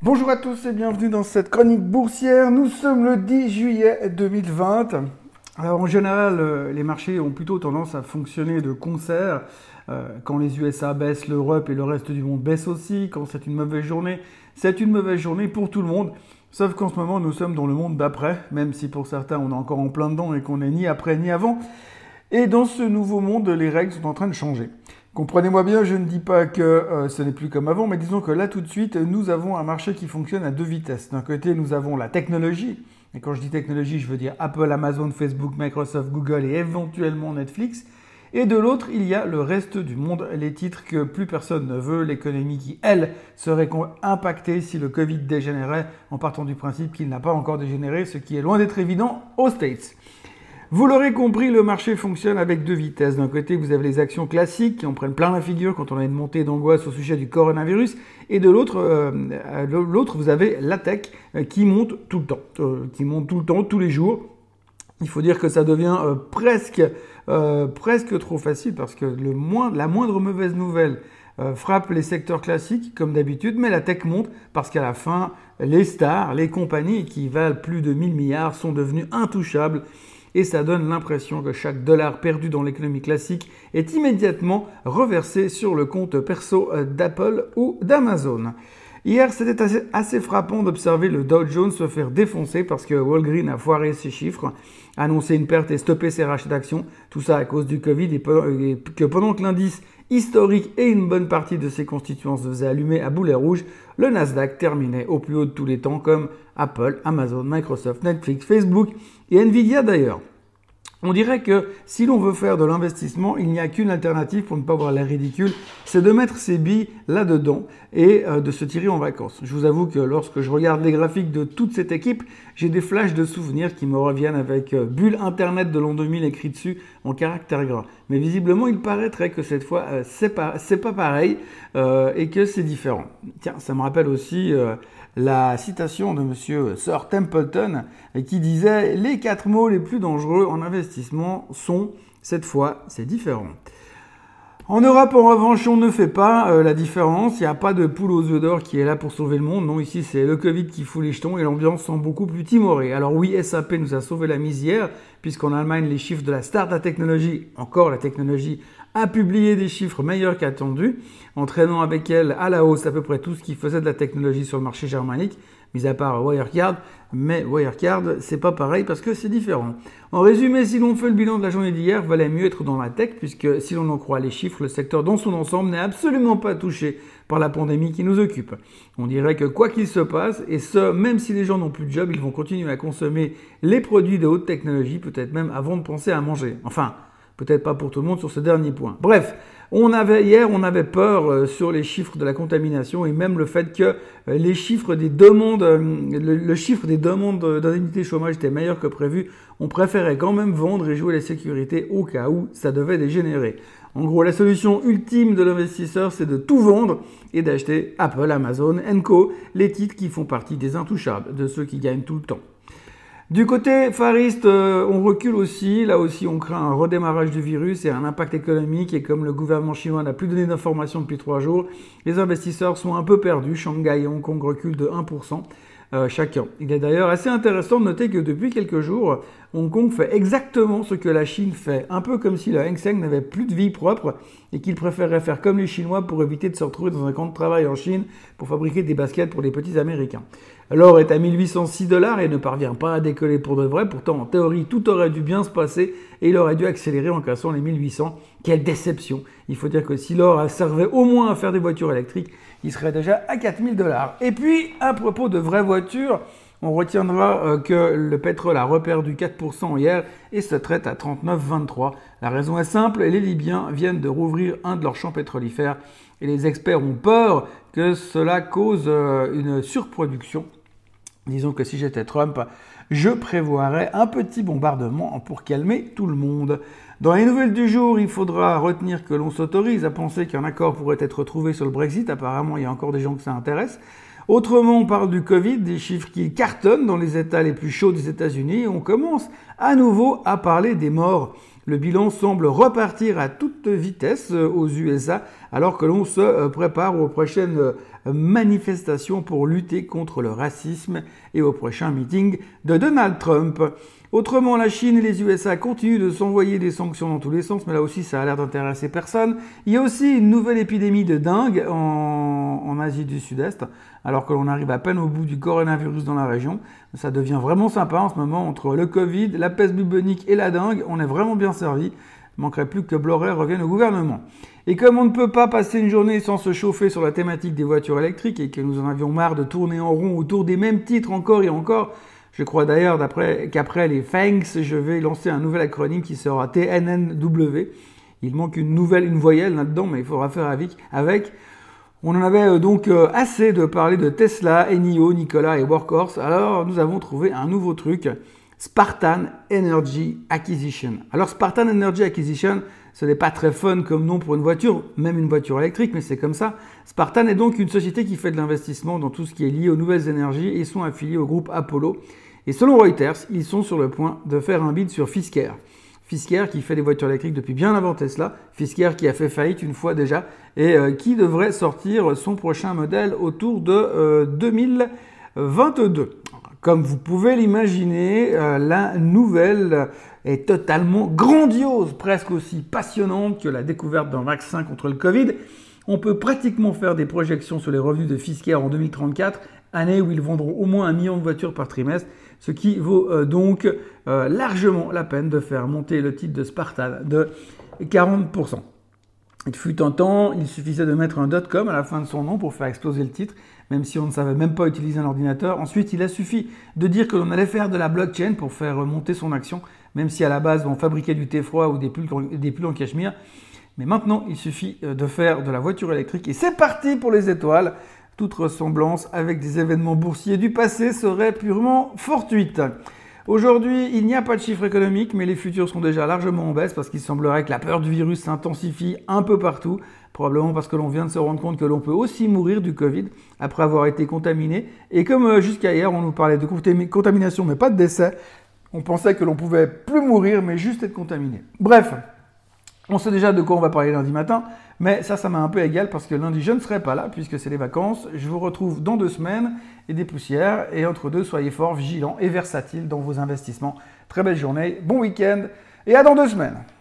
Bonjour à tous et bienvenue dans cette chronique boursière. Nous sommes le 10 juillet 2020. Alors en général, les marchés ont plutôt tendance à fonctionner de concert. Quand les USA baissent, l'Europe et le reste du monde baissent aussi. Quand c'est une mauvaise journée, c'est une mauvaise journée pour tout le monde. Sauf qu'en ce moment, nous sommes dans le monde d'après, même si pour certains, on est encore en plein dedans et qu'on n'est ni après ni avant. Et dans ce nouveau monde, les règles sont en train de changer. Comprenez-moi bien, je ne dis pas que ce n'est plus comme avant, mais disons que là tout de suite, nous avons un marché qui fonctionne à deux vitesses. D'un côté, nous avons la technologie, et quand je dis technologie, je veux dire Apple, Amazon, Facebook, Microsoft, Google et éventuellement Netflix. Et de l'autre, il y a le reste du monde, les titres que plus personne ne veut, l'économie qui, elle, serait impactée si le Covid dégénérait, en partant du principe qu'il n'a pas encore dégénéré, ce qui est loin d'être évident aux States. Vous l'aurez compris, le marché fonctionne avec deux vitesses. D'un côté, vous avez les actions classiques qui en prennent plein la figure quand on a une montée d'angoisse au sujet du coronavirus. Et de l'autre, vous avez la tech qui monte tout le temps, tous les jours. Il faut dire que ça devient presque trop facile parce que la moindre mauvaise nouvelle frappe les secteurs classiques comme d'habitude, mais la tech monte parce qu'à la fin, les stars, les compagnies qui valent plus de 1000 milliards sont devenues intouchables. Et ça donne l'impression que chaque dollar perdu dans l'économie classique est immédiatement reversé sur le compte perso d'Apple ou d'Amazon. Hier, c'était assez frappant d'observer le Dow Jones se faire défoncer parce que Walgreens a foiré ses chiffres, annoncé une perte et stoppé ses rachats d'actions. Tout ça à cause du Covid et que pendant que l'indice historique et une bonne partie de ses constituants se faisaient allumer à boulet rouge, le Nasdaq terminait au plus haut de tous les temps comme Apple, Amazon, Microsoft, Netflix, Facebook et Nvidia d'ailleurs. On dirait que si l'on veut faire de l'investissement, il n'y a qu'une alternative pour ne pas voir l'air ridicule, c'est de mettre ses billes là-dedans et de se tirer en vacances. Je vous avoue que lorsque je regarde les graphiques de toute cette équipe, j'ai des flashs de souvenirs qui me reviennent avec bulle internet de l'an 2000 écrit dessus en caractère gras. Mais visiblement, il paraîtrait que cette fois, c'est pas pareil et que c'est différent. Tiens, ça me rappelle aussi la citation de monsieur Sir Templeton qui disait « Les 4 mots les plus dangereux en investissement sont « cette fois, c'est différent ». En Europe, en revanche, on ne fait pas la différence. Il n'y a pas de poule aux œufs d'or qui est là pour sauver le monde. Non, ici, c'est le Covid qui fout les jetons et l'ambiance semble beaucoup plus timorée. Alors oui, SAP nous a sauvé la mise hier, puisqu'en Allemagne, les chiffres de la Startup Technology, encore la technologie, a publié des chiffres meilleurs qu'attendus, entraînant avec elle à la hausse à peu près tout ce qui faisait de la technologie sur le marché germanique, mis à part Wirecard. Mais Wirecard, c'est pas pareil parce que c'est différent. En résumé, si l'on fait le bilan de la journée d'hier, valait mieux être dans la tech puisque si l'on en croit les chiffres, le secteur dans son ensemble n'est absolument pas touché par la pandémie qui nous occupe. On dirait que quoi qu'il se passe, et ce, même si les gens n'ont plus de job, ils vont continuer à consommer les produits de haute technologie, peut-être même avant de penser à manger. Enfin, peut-être pas pour tout le monde sur ce dernier point. Bref, hier, on avait peur sur les chiffres de la contamination et même le fait que les chiffres des demandes, le chiffre des demandes d'indemnité chômage était meilleur que prévu. On préférait quand même vendre et jouer la sécurité au cas où ça devait dégénérer. En gros, la solution ultime de l'investisseur, c'est de tout vendre et d'acheter Apple, Amazon, Co, les titres qui font partie des intouchables, de ceux qui gagnent tout le temps. Du côté fariste, on recule aussi. Là aussi, on craint un redémarrage du virus et un impact économique. Et comme le gouvernement chinois n'a plus donné d'informations depuis 3 jours, les investisseurs sont un peu perdus. Shanghai et Hong Kong reculent de 1% chacun. Il est d'ailleurs assez intéressant de noter que depuis quelques jours, Hong Kong fait exactement ce que la Chine fait. Un peu comme si le Hang Seng n'avait plus de vie propre et qu'il préférerait faire comme les Chinois pour éviter de se retrouver dans un camp de travail en Chine pour fabriquer des baskets pour les petits Américains. L'or est à 1806 $ et ne parvient pas à décoller pour de vrai. Pourtant, en théorie, tout aurait dû bien se passer et il aurait dû accélérer en cassant les 1800. Quelle déception! Il faut dire que si l'or servait au moins à faire des voitures électriques, il serait déjà à 4000 $. Et puis, à propos de vraies voitures, on retiendra que le pétrole a reperdu 4% hier et se traite à 39,23. La raison est simple, les Libyens viennent de rouvrir un de leurs champs pétrolifères et les experts ont peur que cela cause une surproduction. Disons que si j'étais Trump, je prévoirais un petit bombardement pour calmer tout le monde. Dans les nouvelles du jour, il faudra retenir que l'on s'autorise à penser qu'un accord pourrait être trouvé sur le Brexit. Apparemment, il y a encore des gens que ça intéresse. Autrement, on parle du Covid, des chiffres qui cartonnent dans les États les plus chauds des États-Unis. On commence à nouveau à parler des morts. Le bilan semble repartir à toute vitesse aux USA alors que l'on se prépare aux prochaines manifestation pour lutter contre le racisme et au prochain meeting de Donald Trump. Autrement, la Chine et les USA continuent de s'envoyer des sanctions dans tous les sens, mais là aussi ça a l'air d'intéresser personne. Il y a aussi une nouvelle épidémie de dengue en Asie du Sud-Est, alors que l'on arrive à peine au bout du coronavirus dans la région. Ça devient vraiment sympa en ce moment, entre le Covid, la peste bubonique et la dengue, on est vraiment bien servi. Il manquerait plus que Bolloré revienne au gouvernement. Et comme on ne peut pas passer une journée sans se chauffer sur la thématique des voitures électriques et que nous en avions marre de tourner en rond autour des mêmes titres encore et encore, je crois d'ailleurs qu'après les FANGs, je vais lancer un nouvel acronyme qui sera TNNW. Il manque une voyelle là-dedans, mais il faudra faire avec. On en avait donc assez de parler de Tesla, Enio, Nikola et Workhorse. Alors nous avons trouvé un nouveau truc, Spartan Energy Acquisition. Alors Spartan Energy Acquisition, ce n'est pas très fun comme nom pour une voiture, même une voiture électrique, mais c'est comme ça. Spartan est donc une société qui fait de l'investissement dans tout ce qui est lié aux nouvelles énergies et sont affiliés au groupe Apollo. Et selon Reuters, ils sont sur le point de faire un bid sur Fisker. Fisker qui fait des voitures électriques depuis bien avant Tesla. Fisker qui a fait faillite une fois déjà et qui devrait sortir son prochain modèle autour de 2022. Comme vous pouvez l'imaginer, la nouvelle est totalement grandiose, presque aussi passionnante que la découverte d'un vaccin contre le Covid. On peut pratiquement faire des projections sur les revenus de Fisker en 2034, année où ils vendront au moins 1 million de voitures par trimestre, ce qui vaut donc largement la peine de faire monter le titre de Spartan de 40%. Il fut un temps, il suffisait de mettre un .com à la fin de son nom pour faire exploser le titre, même si on ne savait même pas utiliser un ordinateur. Ensuite, il a suffi de dire que l'on allait faire de la blockchain pour faire monter son action, même si à la base on fabriquait du thé froid ou des pulls en cachemire. Mais maintenant, il suffit de faire de la voiture électrique et c'est parti pour les étoiles. Toute ressemblance avec des événements boursiers du passé serait purement fortuite. Aujourd'hui, il n'y a pas de chiffres économiques, mais les futurs sont déjà largement en baisse parce qu'il semblerait que la peur du virus s'intensifie un peu partout, probablement parce que l'on vient de se rendre compte que l'on peut aussi mourir du Covid après avoir été contaminé. Et comme jusqu'à hier, on nous parlait de contamination mais pas de décès, on pensait que l'on pouvait plus mourir mais juste être contaminé. Bref, on sait déjà de quoi on va parler lundi matin, mais ça m'a un peu égal parce que lundi, je ne serai pas là puisque c'est les vacances. Je vous retrouve dans 2 semaines et des poussières. Et entre deux, soyez forts, vigilants et versatiles dans vos investissements. Très belle journée, bon week-end et à dans 2 semaines.